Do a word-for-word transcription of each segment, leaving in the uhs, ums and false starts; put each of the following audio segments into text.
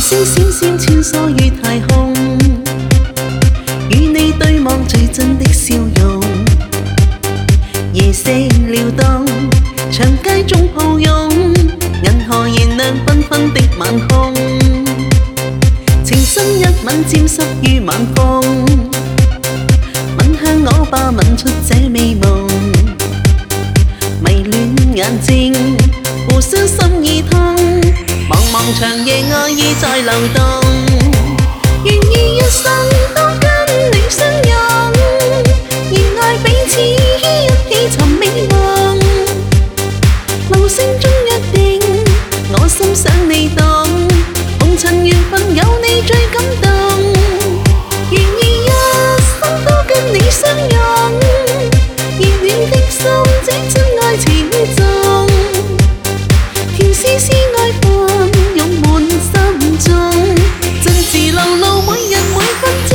星閃閃穿梭於太空，與你對望最真的笑容。夜色撩動，長街中抱擁，銀河燃亮繽紛的晚空。情深一吻沾濕於晚風，吻向我吧，吻出這美夢。迷戀眼睛，互相心意通。茫茫長夜愛意在流動，願意一生都跟你相擁，熱愛彼此一起尋美夢。路聲中約定，我心想你懂，紅塵緣分有你最感動，願意一生都跟你相擁，熱戀的心這真愛情重，甜絲絲愛伴湧滿心中，盡是流露每日每分鐘。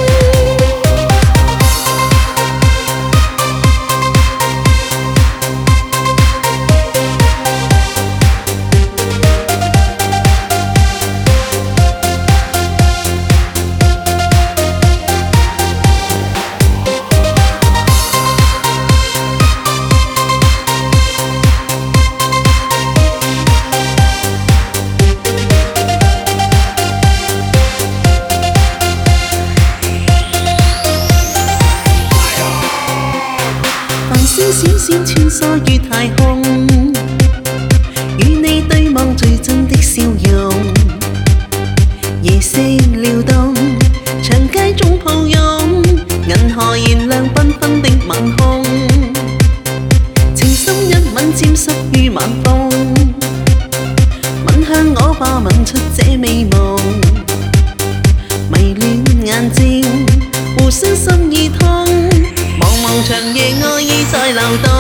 星閃閃穿梭於太空，與你對望最真的笑容。夜色撩動，長街中抱擁，銀河燃亮繽紛的晚空。情深一吻沾濕於晚風，吻向我吧，吻出這美夢。迷戀眼睛，互相心意通。茫茫長夜愛意在流動。